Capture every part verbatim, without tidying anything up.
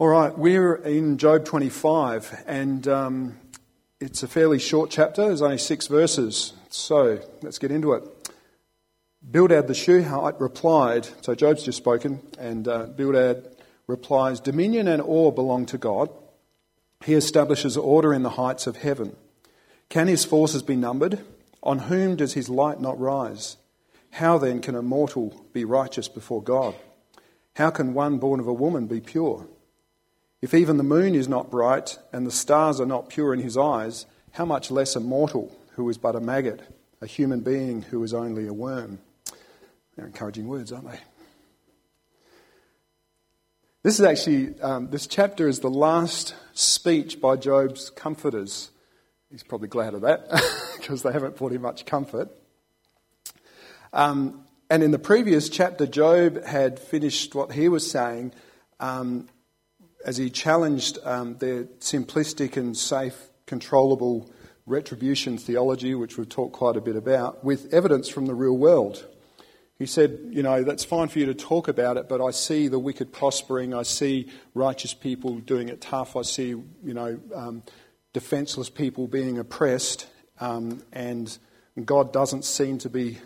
All right, we're in Job twenty-five, and um, it's a fairly short chapter. There's only six verses, so let's get into it. Bildad the Shuhite replied, so Job's just spoken, and uh, Bildad replies, "Dominion and awe belong to God. He establishes order in the heights of heaven. Can his forces be numbered? On whom does his light not rise? How then can a mortal be righteous before God? How can one born of a woman be pure? If even the moon is not bright and the stars are not pure in his eyes, how much less a mortal who is but a maggot, a human being who is only a worm?" They're encouraging words, aren't they? This is actually, um, this chapter is the last speech by Job's comforters. He's probably glad of that because they haven't brought him much comfort. Um, and in the previous chapter, Job had finished what he was saying um, as he challenged um, their simplistic and safe, controllable retribution theology, which we've talked quite a bit about, with evidence from the real world. He said, you know, that's fine for you to talk about it, but I see the wicked prospering, I see righteous people doing it tough, I see, you know, um, defenceless people being oppressed, um, and God doesn't seem to be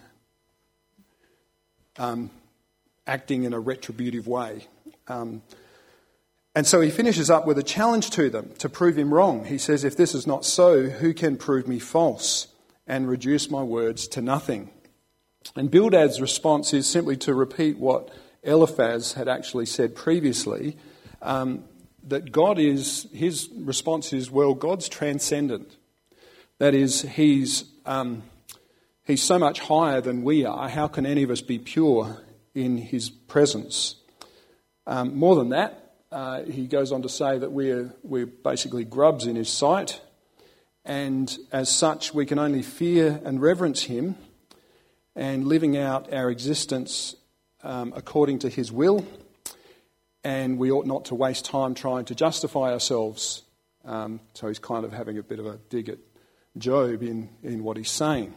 um, acting in a retributive way. Um, and so he finishes up with a challenge to them to prove him wrong. He says, "If this is not so, who can prove me false and reduce my words to nothing?" And Bildad's response is simply to repeat what Eliphaz had actually said previously, um, that God is, his response is, well, God's transcendent. That is, he's um, he's so much higher than we are. How can any of us be pure in his presence? Um, more than that, uh, he goes on to say that we're we're basically grubs in his sight, and as such we can only fear and reverence him, and living out our existence um, according to his will, and we ought not to waste time trying to justify ourselves. Um, so he's kind of having a bit of a dig at Job in, in what he's saying.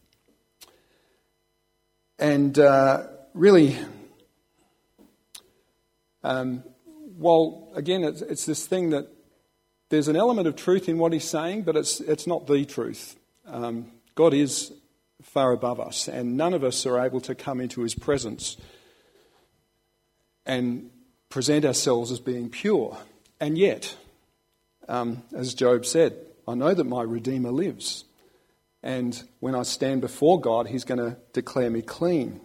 And uh, really, um, while, again, it's, it's this thing that there's an element of truth in what he's saying, but it's it's not the truth. Um, God is far above us, and none of us are able to come into his presence and present ourselves as being pure. And yet, um, as Job said, I know that my Redeemer lives, and when I stand before God, he's going to declare me clean.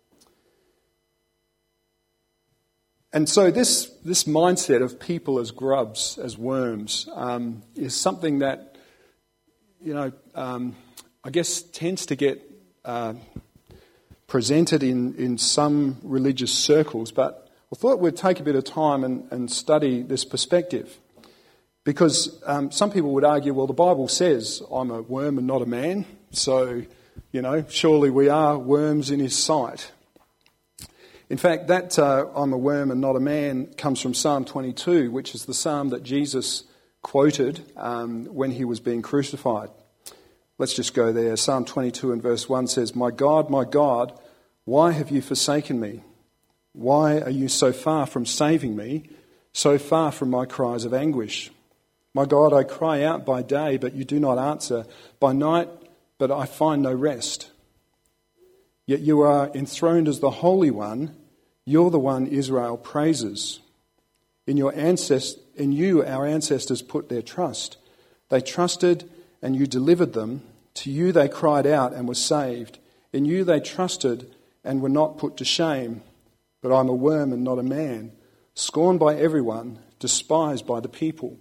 And so this this mindset of people as grubs, as worms, um, is something that, you know, um, I guess tends to get uh, presented in, in some religious circles, but I thought we'd take a bit of time and, and study this perspective. Because um, some people would argue, well, the Bible says I'm a worm and not a man, so, you know, surely we are worms in his sight. In fact, that uh, I'm a worm and not a man comes from Psalm twenty-two, which is the psalm that Jesus quoted um, when he was being crucified. Let's just go there. Psalm twenty-two and verse one says, "My God, my God, why have you forsaken me? Why are you so far from saving me, so far from my cries of anguish? My God, I cry out by day, but you do not answer. By night, but I find no rest. Yet you are enthroned as the Holy One. You're the one Israel praises. In your ancest- in you our ancestors put their trust. They trusted and you delivered them. To you they cried out and were saved. In you they trusted and were not put to shame. But I'm a worm and not a man, scorned by everyone, despised by the people."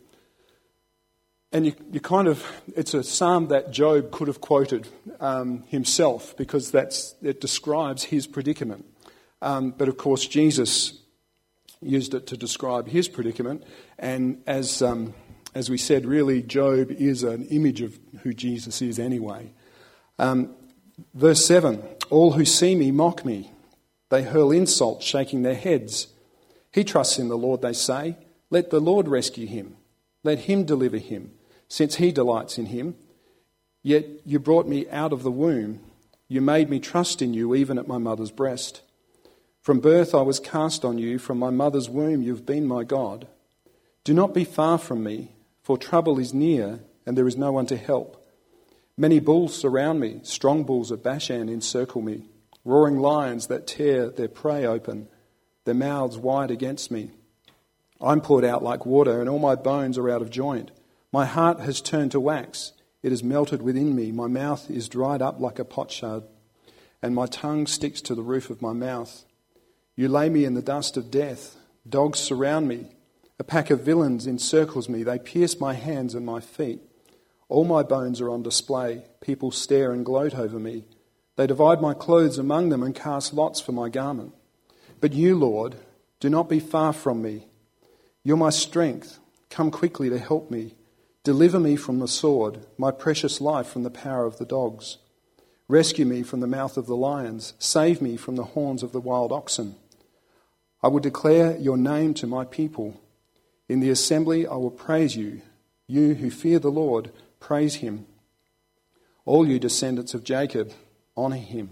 And you, you kind of, it's a psalm that Job could have quoted um, himself, because that's it describes his predicament. Um, but of course Jesus used it to describe his predicament, and as um, as we said, really Job is an image of who Jesus is anyway. Um, verse seven, "All who see me mock me. They hurl insults, shaking their heads. He trusts in the Lord, they say. Let the Lord rescue him. Let him deliver him, since he delights in him. Yet you brought me out of the womb. You made me trust in you even at my mother's breast. From birth I was cast on you. From my mother's womb you've been my God. Do not be far from me, for trouble is near, and there is no one to help. Many bulls surround me, strong bulls of Bashan encircle me, roaring lions that tear their prey open, their mouths wide against me. I'm poured out like water, and all my bones are out of joint. My heart has turned to wax. It has melted within me. My mouth is dried up like a potsherd, and my tongue sticks to the roof of my mouth. You lay me in the dust of death. Dogs surround me. A pack of villains encircles me. They pierce my hands and my feet. All my bones are on display. People stare and gloat over me. They divide my clothes among them and cast lots for my garment. But you, Lord, do not be far from me. You're my strength. Come quickly to help me. Deliver me from the sword, my precious life from the power of the dogs. Rescue me from the mouth of the lions. Save me from the horns of the wild oxen. I will declare your name to my people. In the assembly I will praise you. You who fear the Lord, praise him. All you descendants of Jacob, honour him.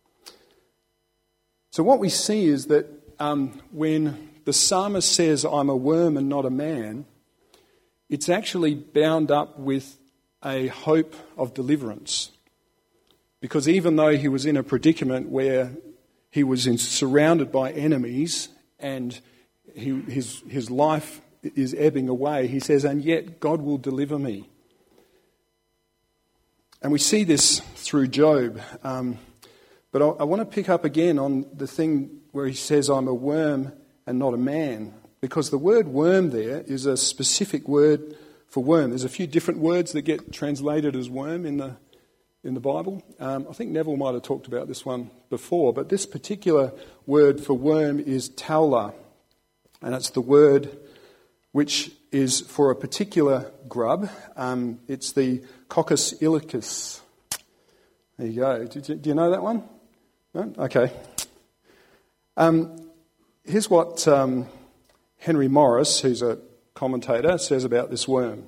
So what we see is that um, when the psalmist says, I'm a worm and not a man, it's actually bound up with a hope of deliverance. Because even though he was in a predicament where he was in, surrounded by enemies and he, his, his life is ebbing away, he says, and yet God will deliver me. And we see this through Job. Um, but I, I want to pick up again on the thing where he says, I'm a worm and not a man. Because the word worm there is a specific word for worm. There's a few different words that get translated as worm in the in the Bible. Um, I think Neville might have talked about this one before, but this particular word for worm is taula. And it's the word which is for a particular grub. Um, it's the Coccus ilicis. There you go. Do, do you know that one? No? Okay. Um, here's what um, Henry Morris, who's a commentator, says about this worm.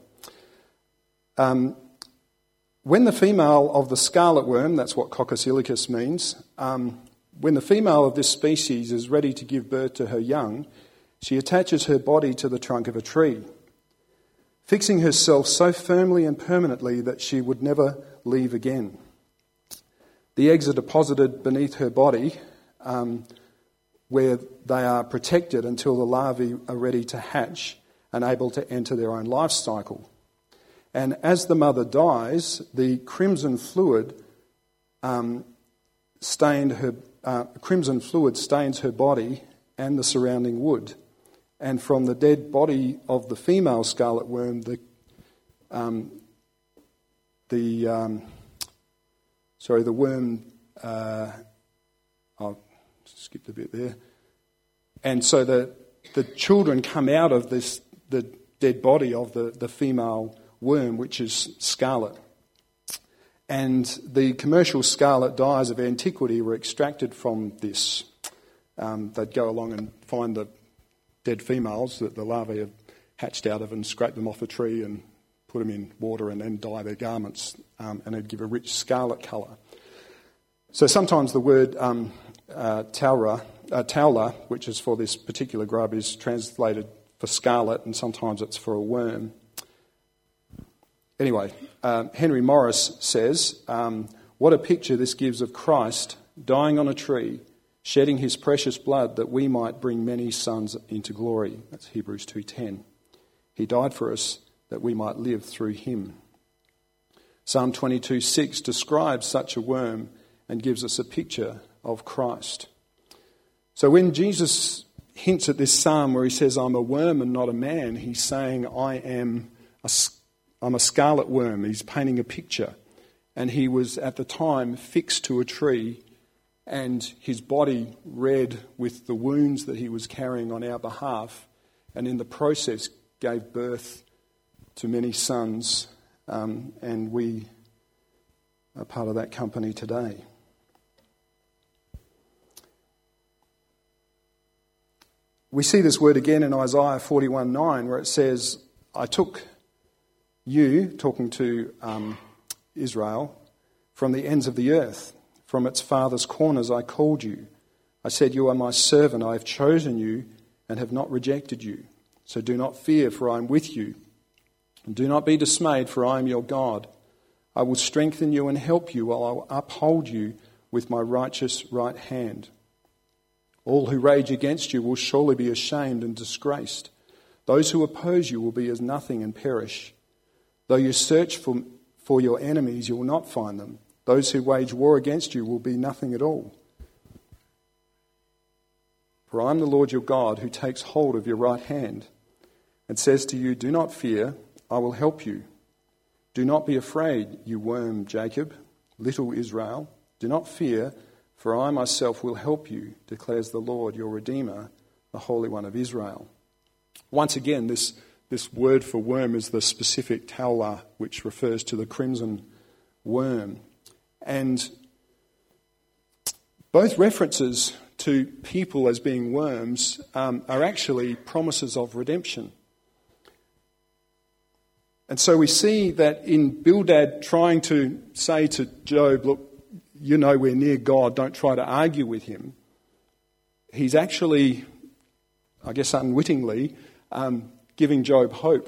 Um, when the female of the scarlet worm, that's what Coccus ilicis means, um, when the female of this species is ready to give birth to her young, she attaches her body to the trunk of a tree, fixing herself so firmly and permanently that she would never leave again. The eggs are deposited beneath her body, um, where they are protected until the larvae are ready to hatch and able to enter their own life cycle. And as the mother dies, the crimson fluid um, stained her uh, crimson fluid stains her body and the surrounding wood. And from the dead body of the female scarlet worm, the um, the um, sorry, the worm. Uh, I skipped a bit there. And so the the children come out of this the dead body of the, the female worm, which is scarlet. And the commercial scarlet dyes of antiquity were extracted from this. Um, they'd go along and find the dead females that the larvae had hatched out of and scrape them off a tree and put them in water and then dye their garments, um, and it'd give a rich scarlet colour. So sometimes the word um, uh, taura, uh, taula, which is for this particular grub, is translated for scarlet, and sometimes it's for a worm. Anyway, uh, Henry Morris says, um, what a picture this gives of Christ dying on a tree, shedding his precious blood that we might bring many sons into glory. That's Hebrews two ten. He died for us that we might live through him. Psalm twenty-two six describes such a worm and gives us a picture of Christ. So when Jesus hints at this psalm where he says, I'm a worm and not a man, he's saying, I am a, I'm a scarlet worm. He's painting a picture. And he was at the time fixed to a tree, and his body red with the wounds that he was carrying on our behalf, and in the process gave birth to many sons, um, and we are part of that company today. We see this word again in Isaiah forty-one nine, where it says, I took you, talking to um, Israel, from the ends of the earth. From its farthest corners I called you. I said, you are my servant. I have chosen you and have not rejected you. So do not fear, for I am with you. And do not be dismayed, for I am your God. I will strengthen you and help you, while I will uphold you with my righteous right hand. All who rage against you will surely be ashamed and disgraced. Those who oppose you will be as nothing and perish. Though you search for, for your enemies, you will not find them. Those who wage war against you will be nothing at all. For I am the Lord your God, who takes hold of your right hand and says to you, do not fear, I will help you. Do not be afraid, you worm Jacob, little Israel. Do not fear, for I myself will help you, declares the Lord your Redeemer, the Holy One of Israel. Once again, this, this word for worm is the specific taulah, which refers to the crimson worm. And both references to people as being worms um, are actually promises of redemption. And so we see that in Bildad trying to say to Job, look, you're nowhere near God, don't try to argue with him, he's actually, I guess unwittingly, um, giving Job hope.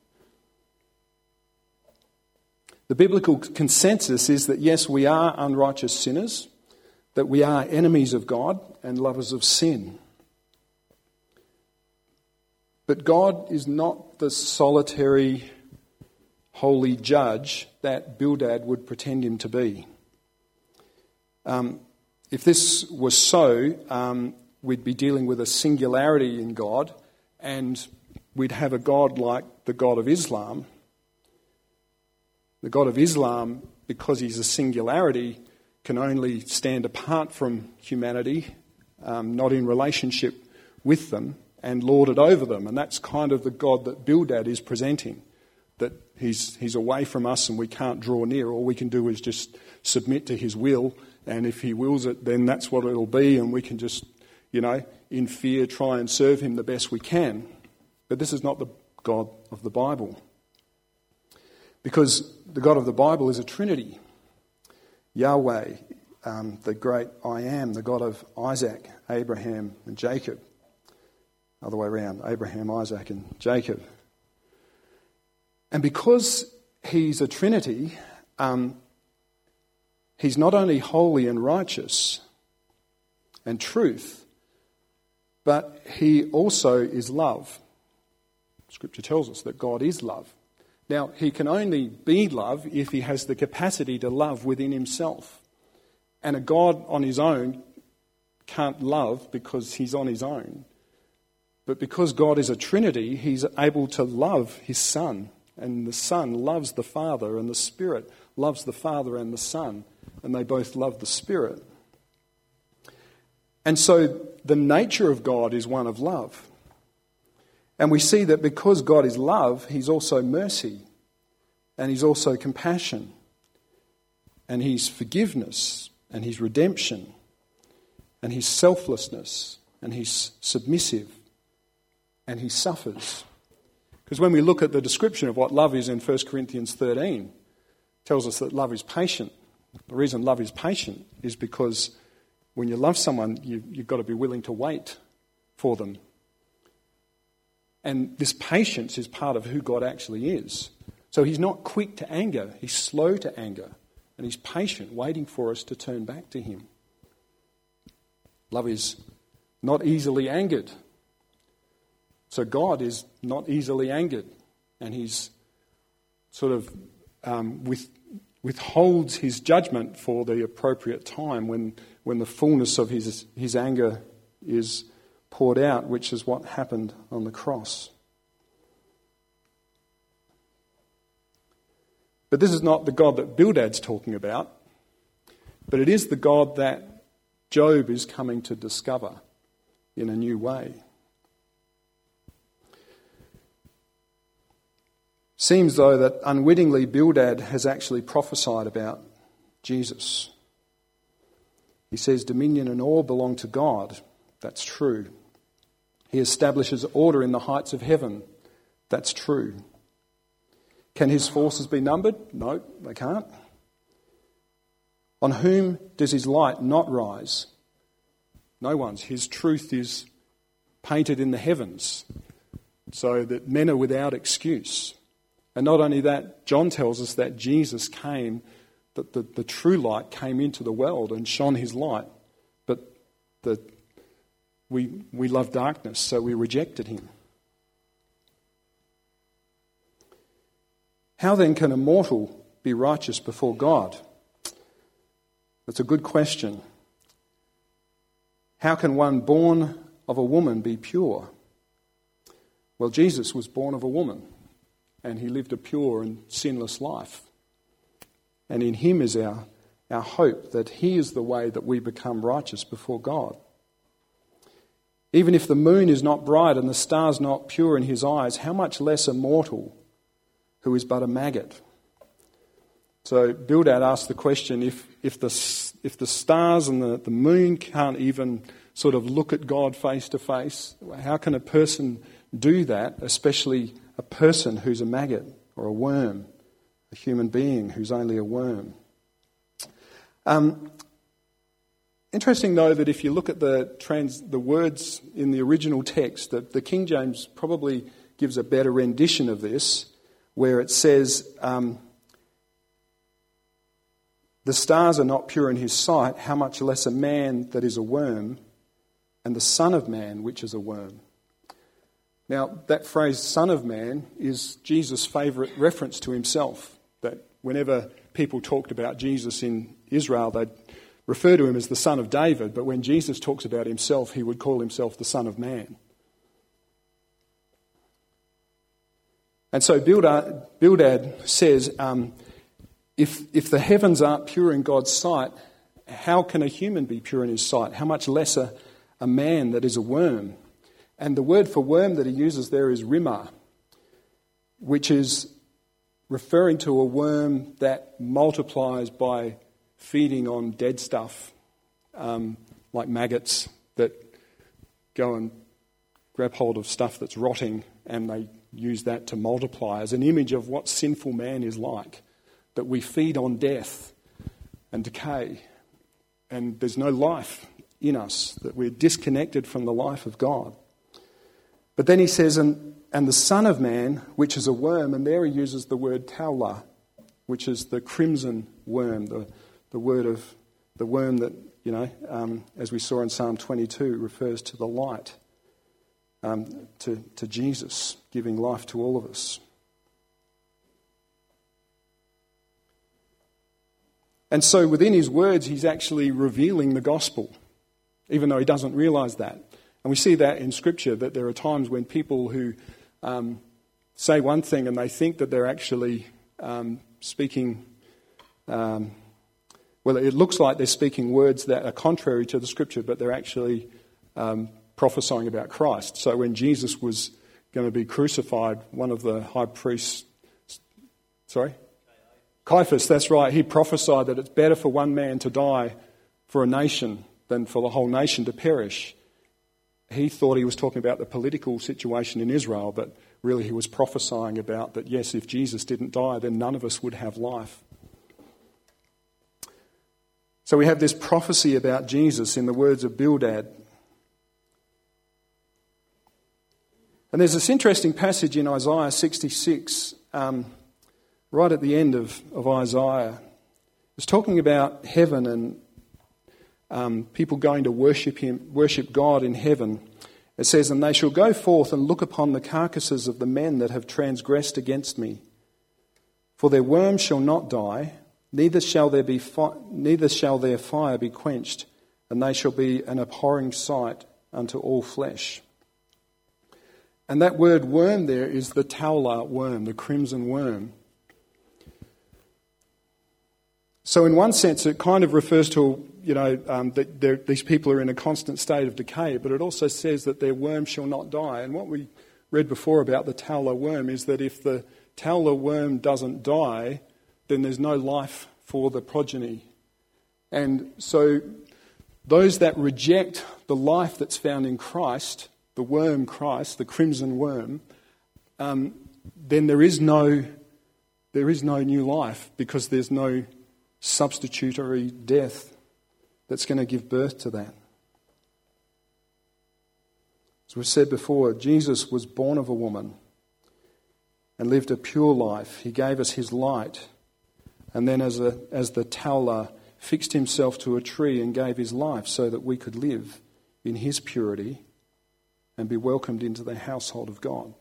The biblical consensus is that yes, we are unrighteous sinners, that we are enemies of God and lovers of sin. But God is not the solitary, holy judge that Bildad would pretend him to be. Um, if this was so, um, we'd be dealing with a singularity in God, and we'd have a God like the God of Islam. The God of Islam, because he's a singularity, can only stand apart from humanity, um, not in relationship with them, and lord it over them. And that's kind of the God that Bildad is presenting, that he's he's away from us and we can't draw near. All we can do is just submit to his will, and if he wills it, then that's what it'll be, and we can just, you know, in fear try and serve him the best we can. But this is not the God of the Bible. Because the God of the Bible is a trinity. Yahweh, um, the great I am, the God of Isaac, Abraham and Jacob. Other way around, Abraham, Isaac and Jacob. And because he's a trinity, um, he's not only holy and righteous and truth, but he also is love. Scripture tells us that God is love. Now, he can only be love if he has the capacity to love within himself. And a God on his own can't love because he's on his own. But because God is a Trinity, he's able to love his Son. And the Son loves the Father, and the Spirit loves the Father and the Son. And they both love the Spirit. And so the nature of God is one of love. And we see that because God is love, he's also mercy, and he's also compassion, and he's forgiveness, and he's redemption, and he's selflessness, and he's submissive, and he suffers. Because when we look at the description of what love is in First Corinthians thirteen, it tells us that love is patient. The reason love is patient is because when you love someone, you, you've got to be willing to wait for them. And this patience is part of who God actually is. So he's not quick to anger, he's slow to anger, and he's patient, waiting for us to turn back to him. Love is not easily angered. So God is not easily angered, and he's sort of um, with, withholds his judgment for the appropriate time when, when the fullness of his, his anger is poured out, which is what happened on the cross. But this is not the God that Bildad's talking about, but it is the God that Job is coming to discover in a new way. Seems, though, that unwittingly Bildad has actually prophesied about Jesus. He says dominion and all belong to God. That's true. He establishes order in the heights of heaven. That's true. Can his forces be numbered? No, they can't. On whom does his light not rise? No one's. His truth is painted in the heavens. so that men are without excuse. And not only that, John tells us that Jesus came, that the, the true light came into the world and shone his light, but the, we, we love darkness, so we rejected him. How then can a mortal be righteous before God? That's a good question. How can one born of a woman be pure? Well, Jesus was born of a woman, and he lived a pure and sinless life. And in him is our, our hope that he is the way that we become righteous before God. Even if the moon is not bright and the stars not pure in his eyes, how much less a mortal who is but a maggot? So Bildad asked the question, if, if, the, if the stars and the, the moon can't even sort of look at God face to face, how can a person do that, especially a person who's a maggot or a worm, a human being who's only a worm? Um, interesting, though, that if you look at the trans, the words in the original text, that the King James probably gives a better rendition of this, where it says, um, the stars are not pure in his sight, how much less a man that is a worm, and the Son of Man, which is a worm. Now, that phrase, Son of Man, is Jesus' favourite reference to himself. That whenever people talked about Jesus in Israel, they'd refer to him as the Son of David, but when Jesus talks about himself, he would call himself the Son of Man. And so Bildad, Bildad says, um, if, if the heavens aren't pure in God's sight, how can a human be pure in his sight? How much less a, a man that is a worm? And the word for worm that he uses there is rimah, which is referring to a worm that multiplies by feeding on dead stuff, um, like maggots that go and grab hold of stuff that's rotting, and they use that to multiply as an image of what sinful man is like, that we feed on death and decay, and there's no life in us, that we're disconnected from the life of God. But then he says, and, and the Son of Man, which is a worm, and there he uses the word taulah, which is the crimson worm, the, the word of the worm that, you know, um, as we saw in Psalm twenty-two, refers to the light, um, to, to Jesus giving life to all of us. And so within his words, he's actually revealing the gospel, even though he doesn't realise that. And we see that in Scripture, that there are times when people who um, say one thing and they think that they're actually um, speaking, um, well, it looks like they're speaking words that are contrary to the Scripture, but they're actually um, prophesying about Christ. So when Jesus was going to be crucified, one of the high priests, sorry? Caiaphas, that's right, he prophesied that it's better for one man to die for a nation than for the whole nation to perish. He thought he was talking about the political situation in Israel, but really he was prophesying about that, yes, if Jesus didn't die, then none of us would have life. So we have this prophecy about Jesus in the words of Bildad. And there's this interesting passage in Isaiah sixty-six, um, right at the end of, of Isaiah. It's talking about heaven and Um, people going to worship him, worship God in heaven. It says, and they shall go forth and look upon the carcasses of the men that have transgressed against me. For their worm shall not die, neither shall there be fi- neither shall their fire be quenched, and they shall be an abhorring sight unto all flesh. And that word worm there is the taulah worm, the crimson worm. So in one sense, it kind of refers to, you know, um, that these people are in a constant state of decay, but it also says that their worm shall not die. And what we read before about the taulah worm is that if the taulah worm doesn't die, then there's no life for the progeny. And so those that reject the life that's found in Christ, the worm Christ, the crimson worm, um, then there is no there is no new life, because there's no substitutory death that's going to give birth to that. As we've said before, Jesus was born of a woman and lived a pure life. He gave us his light. And then as, a, as the Tauler fixed himself to a tree and gave his life so that we could live in his purity and be welcomed into the household of God.